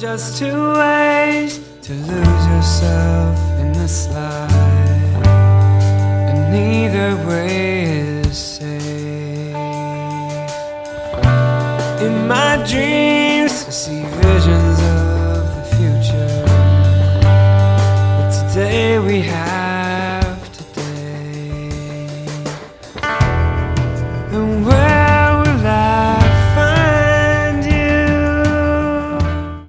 just two ways to lose yourself in this life, and neither way is safe. In my dreams, I see visions of the future, but today we have